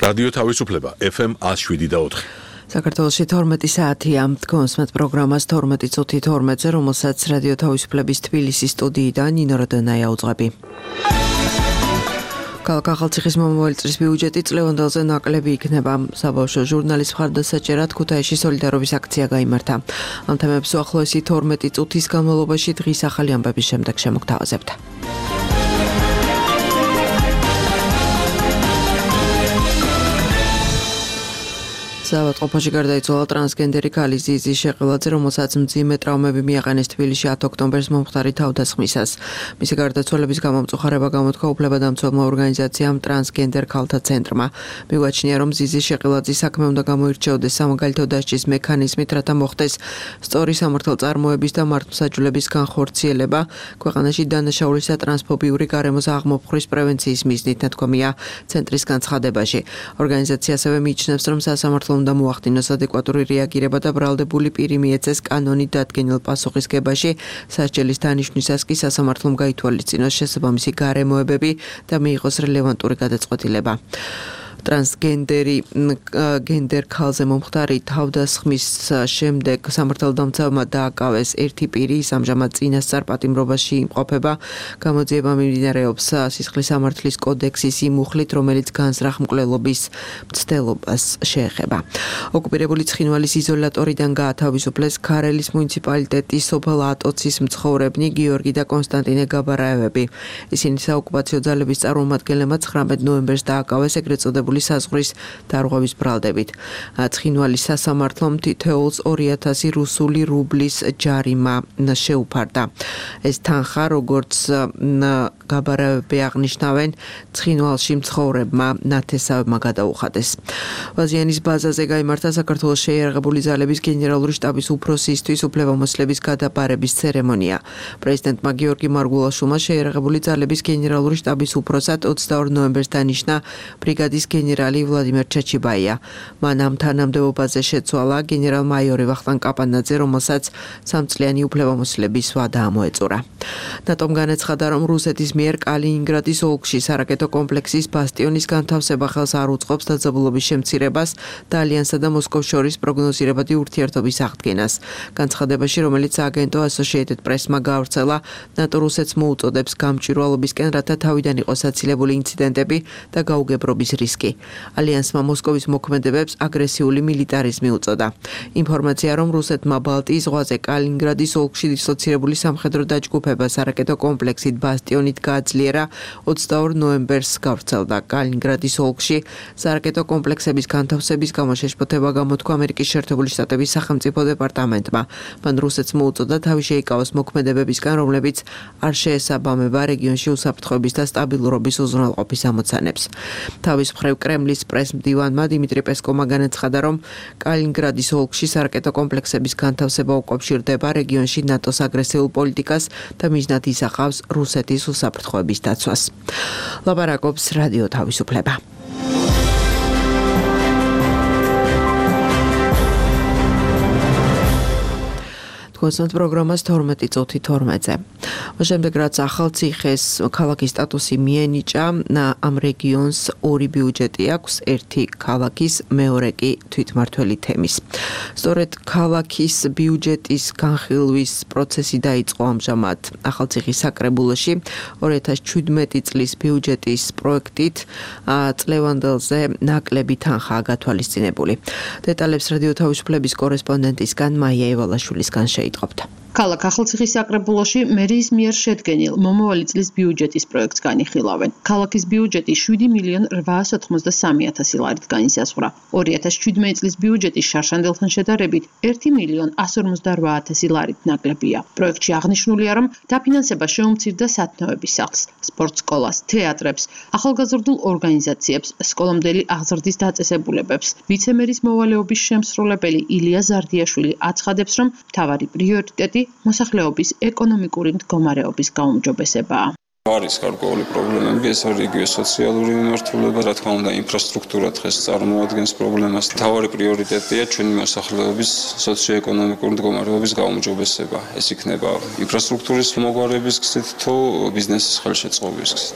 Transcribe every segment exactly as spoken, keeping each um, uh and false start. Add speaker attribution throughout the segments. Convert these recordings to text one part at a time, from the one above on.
Speaker 1: რადიო თავისუფლება ეფ ემ one oh seven და four.
Speaker 2: საქართველოში თორმეტი საათია თქვენს პროგრამას თორმეტი წუთი თორმეტზე, რომელსაც რადიო თავისუფლების თბილისის სტუდიიდან ნინო როდონაია უძღვები. ქალაქ ახალციხის მომავალი წლის ბიუჯეტი წლევანდელზე ნაკლები იქნება. საბავშვო ჟურნალის მხარდასაჭერად ქუთაისში სოლიდარობის აქცია გაიმართა. ამ თემებს უახლოესი თორმეტი წუთის განმავლობაში დღის ახალი ამბების შემდეგ შემოგთავაზებთ. საავადმყოფოში გარდაიცვალა ტრანსგენდერი ქალი ზიზი შეყელაძე, რომელსაც მძიმე ტრავმები მიაყენეს თბილისში ათი ოქტომბერს მომხდარი თავდასხმისას. მისი გარდაცვალების გამომწუხარება გამოთქვა უფლებადამცველმა ორგანიზაციამ ტრანსგენდერ ქალთა ცენტრმა. მიგვაჩნია, რომ ზიზი შეყელაძის საქმე უნდა გამოირჩეოდეს სამაგალითო დასჯის მექანიზმით, რათა მოხდეს სწორი სამართალწარმოების და მართლმსაჯულების განხორციელება ქვეყანაში დანაშაულის და ტრანსფობიური გარემოს აღმოფხვრის პრევენციის მიზნით, ნათქვამია ცენტრის განცხადებაში. ორგანიზაცია ასევე მიიჩნევს, რომ სასამართლო უნდა მოახდინოს ადეკვატური რეაგირება და ბრალდებული პირი მიეცეს კანონით დადგენილ პასუხისგებაში. სასჯელის დანიშვნისას კი სასამართლომ გაითვალისწინოს შესაბამისი გარემოებები და მიიღოს რელევანტური გადაწყვეტილება. ტრანსგენდერი გენდერ ქალზე მომხდარი თავდასხმის შემდეგ სამართალდამცავმა დააკავეს ერთი პირი, ის ამჟამად წინასწარ პატიმრობაში იმყოფება. გამოძიება მიმდინარეობს სისხლის სამართლის კოდექსის იმ მუხლით, რომელიც განზრახ მკვლელობის მცდელობას შეეხება. ოკუპირებული ცხინვალის იზოლატორიდან გაათავისუფლეს ქარელის მუნიციპალიტეტის სოფელ ატოცის მცხოვრებნი გიორგი და კონსტანტინე გაბარაევები. ისინი საოკუპაციო ძალების წარმომადგენლებმა ცხრამეტ ნოემბერს დააკავეს ეგრეთ წოდებული საზღვრის დარღვევის ბრალდებით. ცხინვალის სასამართლომ თითოეულს ორი ათასი რუსული რუბლის ჯარიმა შეუფარდა. ეს თანხა, როგორც გაბარაევები აღნიშნავენ, ცხინვალში მცხოვრებმა ნათესავებმა გადაუხადეს. ვაზიანის ბაზაზე გაიმართა საქართველოს შეიარაღებული ძალების გენერალური შტაბის უფროსისთვის უფლებამოსილების გადაბარების ცერემონია. პრეზიდენტმა გიორგი მარგულაშვილმა შეიარაღებული ძალების გენერალური შტაბის უფროსად ოცდაორ ნოემბერს დანიშნა ბრიგადის გენერალი ვლადიმერ ჩაჩიბაია. მან ამ თანამდებობაზე შეცვალა გენერალ-მაიორი ვახტანგ კაპანაძე, რომელსაც სამწლიანი უფლებამოსილების ვადა ამოეწურა. ნატომ განაცხადა, რომ რუსეთის მიერ კალინინგრადის ოლქში სარაკეტო კომპლექსის ბასტიონის განთავსება ხელს არ უწყობს დაძაბულობის შემცირებას და ალიანსსა და მოსკოვს შორის პროგნოზირებადი ურთიერთობის აღდგენას. განცხადებაში, რომელიც აგენტო Associated Press-მა გაავრცელა, ნატო რუსეთს მოუწოდებს გამჭვირვალობისკენ, რათა თავიდან იყოს აცილებული ინციდენტები და გაუგებრობის რისკი. ალიანსმა მოსკოვის მოქმედებებს აგრესიული მილიტარიზმი უწოდა. ინფორმაცია, რომ რუსეთმა ბალტიის ზღვაზე კალინინგრადის ოლქში დისლოცირებული სამხედრო დაჯგუფება სარაკეტო კომპლექსით ბასტიონით გააძლიერა, ოცდაორ ნოემბერს გავრცელდა. კალინინგრადის ოლქში სარაკეტო კომპლექსების განთავსების გამო შეშფოთება გამოთქვა ამერიკის შეერთებული შტატების სახელმწიფო დეპარტამენტმა. მან რუსეთს მოუწოდა თავი შეიკავოს მოქმედებებისგან, რომლებიც არ შეესაბამება რეგიონში უსაფრთხოების და სტაბილურობის უზრუნველყოფის ამოცანებს. თავის მხრივ კრემლის პრეს-მდივანმა დიმიტრი პესკოვმა განაცხადა, რომ კალინინგრადის ოლქში სარაკეტო კომპლექსების განთავსება უკავშირდება რეგიონში ნატოს აგრესიულ პოლიტიკას და მიზნად ისახავს რუსეთის უსაფრთხოების დაცვას. ლაპარაკობს რადიო თავისუფლება. კონსტანტ პროგრამას თორმეტი წუთი თორმეტზე. შემდეგ რაც ახალციხეს ქალაქის სტატუსი მიენიჭა, ამ რეგიონს ორი ბიუჯეტი აქვს, ერთი ქალაქის, მეორე კი თვითმმართველი თემის. სწორედ ქალაქის ბიუჯეტის განხილვის პროცესი დაიწყო ამჟამად ახალციხის საკრებულოში ორი ათას შვიდმეტი წლის ბიუჯეტის პროექტით წლევანდელზე ნაკლები თანხაა გათვალისწინებული. დეტალებს რადიო თავისუფლების კორესპონდენტისგან მაია ევალაშვილისგან შეიტყობთ.
Speaker 3: ქალაქ ახალციხის საკრებულოში მერიის მიერ შედგენილ მომავალი წლის ბიუჯეტის პროექტს განიხილავენ. ქალაქის ბიუჯეტი შვიდი მილიონ რვაას ოთხმოცდასამი ათასი ლარით განისაზღვრა. ორი ათას შვიდმეტი წლის ბიუჯეტის შარშანდილთან შედარებით ერთი მილიონ ასი ორმოცდარვა ათასი ლარით ნაკლებია. პროექტში აღნიშნულია, რომ დაფინანსება შეუმცირდა სათნოების სახლს, სპორტ სკოლას, თეატრებს, ახალგაზრდულ ორგანიზაციებს, სკოლამდელი აღზრდის დაწესებულებებს. ვიცემერის მოვალეობის შემსრულებელი ილია ზარდიაშვილი აცხადებს, რომ მთავარი პრიორიტეტი მოსახლეობის ეკონომიკური მდგომარეობის გაუმჯობესებაა.
Speaker 4: არის გარკვეული პრობლემები, ეს არის იგივე სოციალური მიმართულება, რა თქმა უნდა, ინფრასტრუქტურა დღეს წარმოადგენს პრობლემას. მთავარი პრიორიტეტია ჩვენი მოსახლეობის სოციო-ეკონომიკური მდგომარეობის გაუმჯობესება. ეს იქნება ინფრასტრუქტურის მოგვარების გზით თუ ბიზნესის ხელშეწყობის გზით.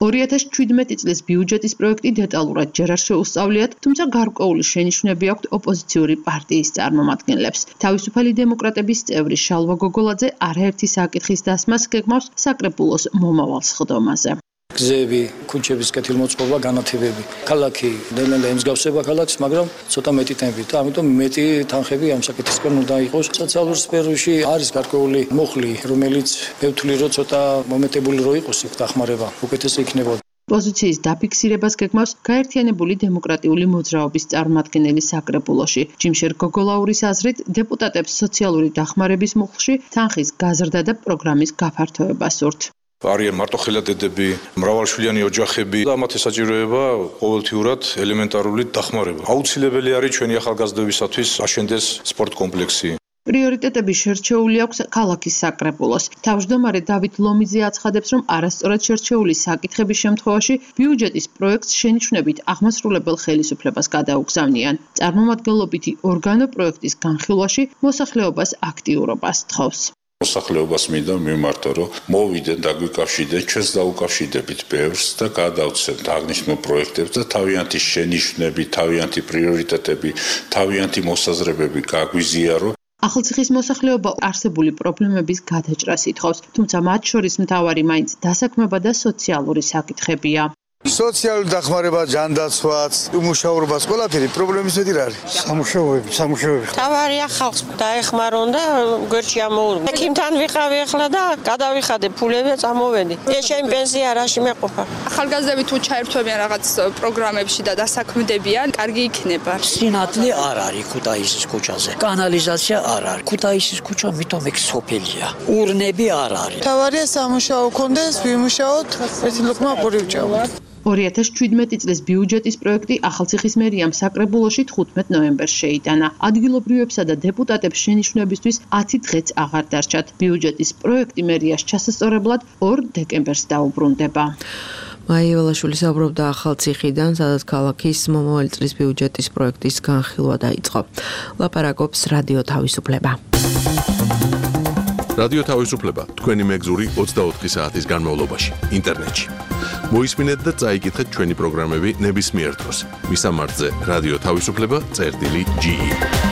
Speaker 3: ორი ათას შვიდმეტი წლის ბიუჯეტის პროექტი დეტალურად ჯერ არ შეუსწავლიათ, თუმცა გარკვეული შენიშვნები აქვთ ოპოზიციური პარტიის წარმომადგენლებს. თავისუფალი დემოკრატების წევრი შალვა გოგოლაძე არაერთი საკითხის დასმას გეგმავს საკრებულოს მომავალ სხდომაზე.
Speaker 5: გზები, ქუჩების კეთილმოწყობა, განათებები. ქალაქი ნელ-ნელა ემსგავსება ქალაქს, მაგრამ ცოტა მეტი ტემპით. ამიტომ მეტი თანხები ამ საკითხისგან უნდა იყოს. სოციალურ სფეროში არის გარკვეული მუხლი, რომელიც მევთვლი რომ ცოტა მომეტებული რო იყოს იქ დახმარება, უკეთესი იქნებოდა.
Speaker 3: პოზიციის დაფიქსირებას გეგმავს გაერთიანებული დემოკრატიული მოძრაობის წარმომადგენელი საკრებულოში. ჯიმშერ გოგოლაურის აზრით, დეპუტატებს სოციალური დახმარების მუხლში თანხის გაზრდა და პროგრამის გაფართოება სურთ.
Speaker 6: არიან მარტოხელადედები, მრავალშვილიანი ოჯახები და მათი საჭიროება ყოველთვიურად ელემენტარული დახმარება. აუცილებელი არის ჩვენი ახალგაზრდებისათვის აშენდეს სპორტ კომპლექსი.
Speaker 3: პრიორიტეტები შერჩეული აქვს ქალაქის საკრებულოს. თავმჯდომარე დავით ლომიძე აცხადებს, რომ არასწორად შერჩეული საკითხების შემთხვევაში ბიუჯეტის პროექტს შენიშვნებით აღმასრულებელ ხელისუფლებას გადაუგზავნიან. წარმომადგენლობითი ორგანო პროექტის განხილვაში მოსახლეობას აქტიურობას თხოვს.
Speaker 1: მოსახლეობას მინდა მიმართო, რომ მოვიდეთ და გვიკავშირდეთ, ჩვენს დაუკავშირდებით ბევრს და გადავცემთ აღნიშნულ პროექტებს და თავიანთი შენიშვნები, თავიანთი პრიორიტეტები, თავიანთი მოსაზრებები გაგვიზიარო.
Speaker 3: ახალციხის მოსახლეობა არსებული პრობლემების გადაჭრას ითხოვს, თუმცა მათ შორის მთავარი მაინც დასაქმება და სოციალური საკითხებია.
Speaker 7: სოციალური დახმარება, ჯანდაცვაც, უმუშავრობას, ყველაფერი პრობლემის მეტი რა არის? სამუშაოები, სამუშაოები.
Speaker 8: თავარია ხალხს დაეხმარონ და გვერდში ამოურბო. ექიმთან ვიყავი ახლა და გადავიხადე ფულები და წამოვედი. ეს ჩემი პენსია რაში მეყოფა.
Speaker 9: ახალგაზრდები თუ ჩაერთვებიან რაღაც პროგრამებში და დასაქმდებიან, კარგი იქნება.
Speaker 10: სინათლე არ არის ქუთაისის ქუჩაზე. კანალიზაცია არ არის. ქუთაისის ქუჩა მithom ეგ სოფელია. ურნები არ არის.
Speaker 9: თავარია სამუშაო კონდეს, ვიმუშაოთ, ერთი ლუყმა პური ვჭამოთ.
Speaker 3: ორი ათას შვიდმეტი წლის ბიუჯეტის პროექტი ახალციხის მერიამ საკრებულოში თხუთმეტ ნოემბერს შეიტანა. ადგილობრივებსა და დეპუტატებს შენიშვნებისთვის ათი დღეც აღარ დარჩათ. ბიუჯეტის პროექტი მერიას ჩასასწორებლად ორ დეკემბერს დაუბრუნდება.
Speaker 2: მაია ველაშვილი საუბრობდა ახალციხიდან, სადაც ქალაქის მომავალი წლის ბიუჯეტის პროექტის განხილვა დაიწყო. ლაპარაკობს რადიო თავისუფლება.
Speaker 1: რადიო თავისუფლება თქვენი მეგზური ოცდაოთხი საათის განმავლობაში ინტერნეტში. მოისმინეთ და წაიკითხეთ ჩვენი პროგრამები ნებისმიერ დროს. მისამართზე რადიო თავისუფლება წერტილი ჯი ი.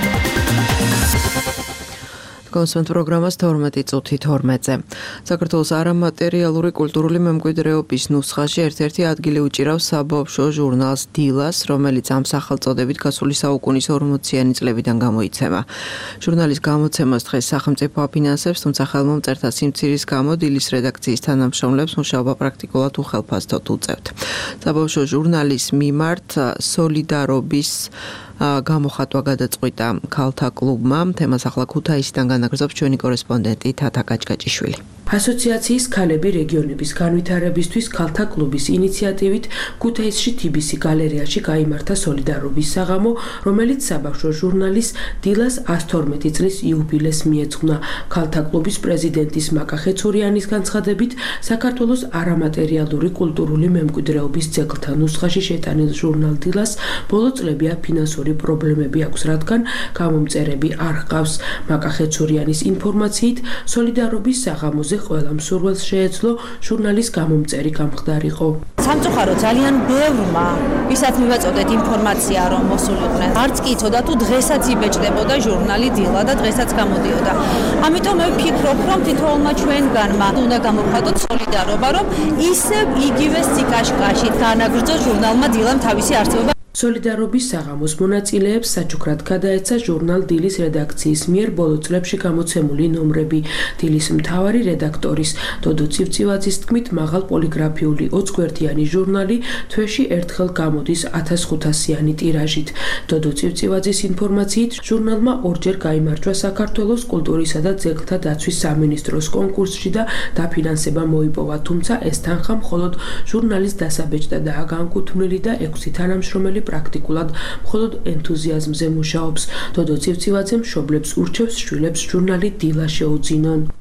Speaker 2: კონსვენთ პროგრამას თორმეტი წუთი თორმეტზე. საქართველოს არამატერიალური კულტურული მემკვიდრეობის ნუსხაში ერთ-ერთი ადგილი უჭირავს საბავშვო ჟურნალს დილას, რომელიც ამ სახელწოდებით გასული საუკუნის ორმოციანი წლებიდან გამოიცემა. ჟურნალის გამოცემას დღეს სახელმწიფო აფინანსებს, თუმცა ხელმომწერთა სიმცირის გამო დილის რედაქციის თანამშრომლებს მუშაობა პრაქტიკულად უხელფასდოდ უწევთ. საბავშვო ჟურნალის მიმართ სოლიდარობის გამოხატვა გადაწყვიტა ქალთა კლუბმა. თემას ახლა ქუთაისიდან განაგრძობს ჩვენი კორესპონდენტი თათა კაჭკაჭიშვილი.
Speaker 11: ასოციაციის ქალები რეგიონების განვითარებისთვის ქალთა კლუბის ინიციატივით ქუთაისში თიბისი გალერეაში გაიმართა სოლიდარობის საღამო, რომელიც საბავშვო ჟურნალის დილას ას თორმეტი წლის იუბილეს მიეძღვნა. ქალთა კლუბის პრეზიდენტის მაკა ხეცურიანის განცხადებით, საქართველოს არამატერიალური კულტურული მემკვიდრეობის ძეგლთა ნუსხაში შეტანილ ჟურნალ დილას ბოლო წლებია ფინანსური პრობლემები აქვს, რადგან გამომწერები არ ჰყავს. მაკა ხეცურიანის ინფორმაციით, სოლიდარობის საღამოზე ყველა მსურველს შეეძლო ჟურნალის გამომწერი გამხდარიყო.
Speaker 12: სამწუხარო ძალიან ბევრმა, ვისაც მივაწოდეთ ინფორმაცია რომ მოსულიყვნენ. არც კი იცოდა თუ დღესაც იბეჭდებოდა ჟურნალი დილა და დღესაც გამოდიოდა. ამიტომ მე ვფიქრობ, რომ თითოეულმა ჩვენგანმა უნდა გამოვხატოთ სოლიდარობა, რომ ისევ იგივე სიკაშკაშით განაგრძოს ჟურნალმა დილამ თავისი არსებობა.
Speaker 11: სოლიდარობის საღამოს მონაწილეებს საჩუქრად გადაეცა ჟურნალ დილის რედაქციის მიერ ბოლო წლებში გამოცემული ნომრები. დილის მთავარი რედაქტორის დოდო ცივცივაძის თქმით, მაღალ პოლიგრაფიული ოცგვერდიანი ჟურნალი თვეში ერთხელ გამოდის ათას ხუთასიანი ტირაჟით. დოდო ცივცივაძის ინფორმაციით, ჟურნალმა ორჯერ გაიმარჯვა საქართველოს კულტურისა და ძეგლთა დაცვის სამინისტროს კონკურსში და დაფინანსება მოიპოვა, თუმცა ეს თანხა მხოლოდ ჟურნალის დასაბეჭდადაა განკუთვნილი და ექვსი თანამშრომელი პრაქტიკულად მხოლოდ ენთუზიაზმზე მუშაობს. დოდო ცივცივაძე მშობლებს ურჩევს შვილებს ჟურნალი დილა შეუძინონ.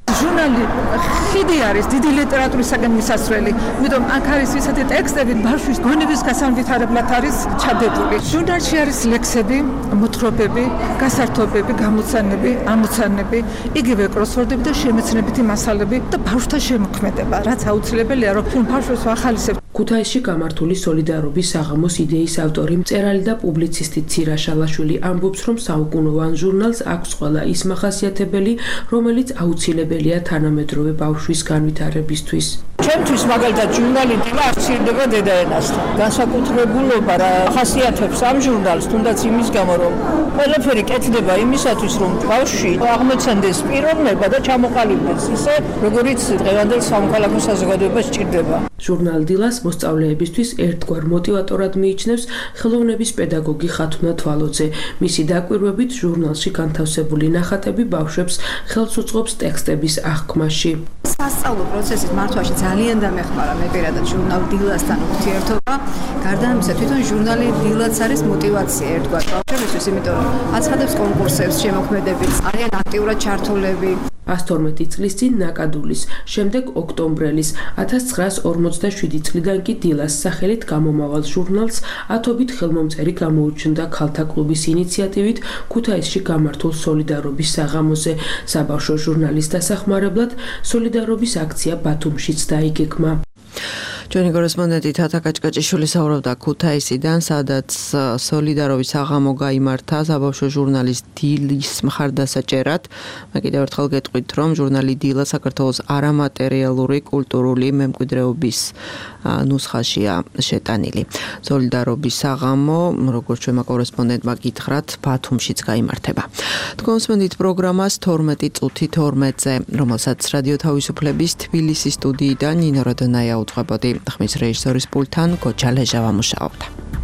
Speaker 13: ჟურნალი ხიდი არის დიდი ლიტერატურისაგან მისასვლელი. იმიტომ აქ არის ისეთი ტექსტები, ბავშვის გონების გასავითარებლად არის ჩადებული. ჟურნალში არის ლექსები, მოთხრობები, გასართობები, გამოცანები, ამოცანები, იგივე კროსვორდები და შემეცნებითი მასალები და ბავშვთა შემოქმედება, რაც აუცილებელია, რომ ბავშვს ახალისებს.
Speaker 11: ქუთაისში გამართული სოლიდარობის საღამოს იდეის ავტორი, მწერალი და პუბლიცისტი ცირა შალაშვილი ამბობს, რომ საუკუნოვან ჟურნალს აქვს ყველა ის მახასიათებელი, რომელიც აუცილებელია თანამედროვე ბავშვის განვითარებისთვის.
Speaker 14: ჩემთვის მაგალითად ჟურნალი დილა აღწირდება დედაენასთან. განსაკუთრებულობა რა ხასიათებს ამ ჟურნალს, თუნდაც იმის გამო, რომ ყველაფერი კეთდება იმისათვის, რომ ბავშვი აღმოცენდეს პიროვნება და ჩამოყალიბდეს ისე, როგორიც დღევანდელ სამოქალაქო საზოგადოებას სჭირდება.
Speaker 11: ჟურნალ დილას მოსწავლეებისთვის ერთგვარ მოტივატორად მიიჩნევს ხელოვნების პედაგოგი ხათუნა თვალოძე. მისი დაკვირვებით ჟურნალში განთავსებული ნახატები ბავშვებს ხელს უწყობს ტექსტების აღქმაში.
Speaker 15: სასწავლო პროცესის მართვაში ძალიან დამეხმარა მე პირადად ჟურნალ დილასთან ურთიერთობა. გარდა ამისა, თვითონ ჟურნალი დილაც არის мотиваცია ერთგვარ ბავშვებისთვის, იმიტომ რომ აცხადებს კონკურსებს, შემოქმედებით, არიან აქტიურად ჩართულები.
Speaker 11: ას თორმეტი წლის წინ ნაკადულის, შემდეგ ოქტომბრელის, ათას ცხრაას ორმოცდაშვიდი წლიდან კი დილას სახელით გამომავალ ჟურნალს ათობით ხელმომწერი გამოუჩნდა ქალთა კლუბის ინიციატივით ქუთაისში გამართულ სოლიდარობის საღამოზე. საბავშვო ჟურნალის დასახმარებლად სოლიდარობის აქცია ბათუმშიც დაიგეგმა.
Speaker 2: ჩვენი კორესპონდენტი თათა კაჭკაჭიშვილი საუბრობდა ქუთაისიდან, სადაც სოლიდარობის საღამო გაიმართა საბავშვო ჟურნალის დილის მხარდასაჭერად. მე კიდევ ერთხელ გეტყვით, რომ ჟურნალი დილა საქართველოს არამატერიალური კულტურული მემკვიდრეობის ნუსხაშია შეტანილი. სოლიდარობის საღამო, როგორც ჩვენმა კორესპონდენტმა გითხრათ, ბათუმშიც გაიმართება. თქვენ მსმენთ პროგრამას თორმეტი წუთი თორმეტზე, რომელსაც რადიო თავისუფლების თბილისის სტუდიიდან ნინო როდონაია უძღვებოდი. ხმის რეჟისორის პულტთან გოჩა ლეჟავა მუშაობდა.